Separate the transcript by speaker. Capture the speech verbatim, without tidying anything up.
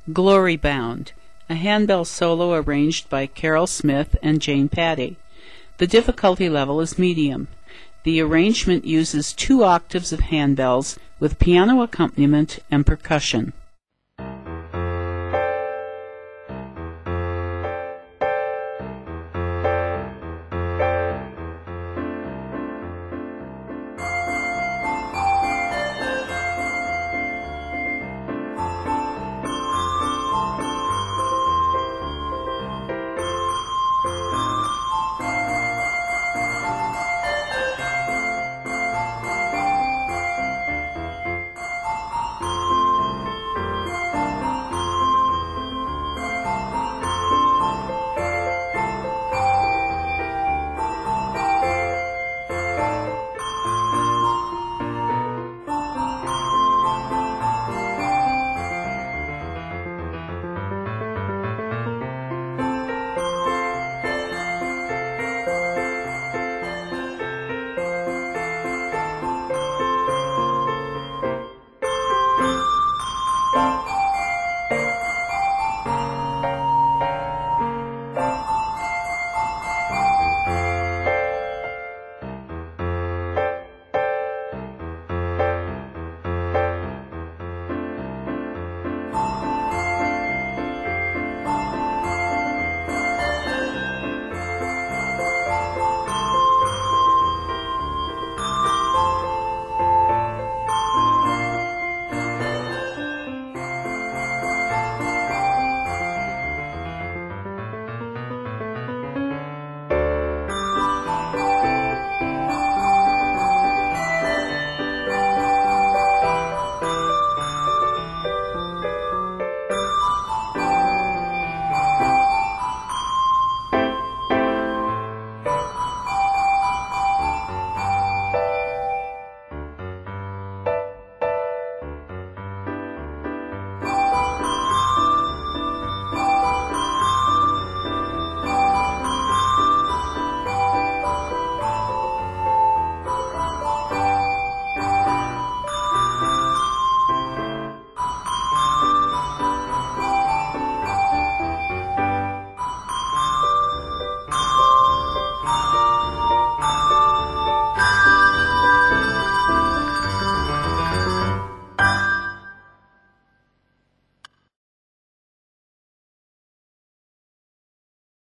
Speaker 1: Glory Bound, a handbell solo arranged by Carol Smith and Jane Patty. The difficulty level is medium. The arrangement uses two octaves of handbells with piano accompaniment and percussion.